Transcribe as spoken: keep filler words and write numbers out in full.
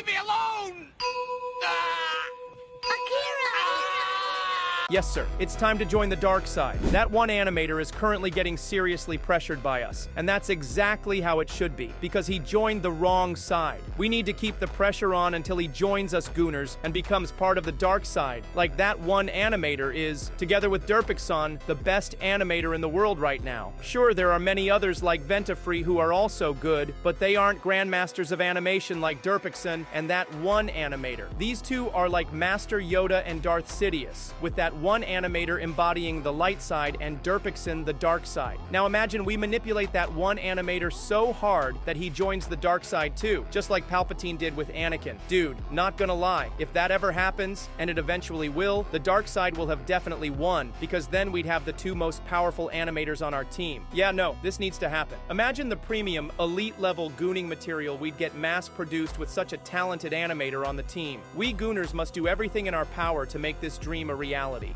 me alone! Ah! Yes, sir. It's time to join the dark side. That one animator is currently getting seriously pressured by us, and that's exactly how it should be, because he joined the wrong side. We need to keep the pressure on until he joins us Gooners and becomes part of the dark side, like that one animator is, together with Derpixon, the best animator in the world right now. Sure, there are many others like Ventafree who are also good, but they aren't grandmasters of animation like Derpixon and that one animator. These two are like Master Yoda and Darth Sidious, with that one animator embodying the light side and Derpixon the dark side. Now imagine we manipulate that one animator so hard that he joins the dark side too, just like Palpatine did with Anakin. Dude, not gonna lie, if that ever happens, and it eventually will, the dark side will have definitely won, because then we'd have the two most powerful animators on our team. Yeah, no, this needs to happen. Imagine the premium, elite level gooning material we'd get mass produced with such a talented animator on the team. We Gooners must do everything in our power to make this dream a reality.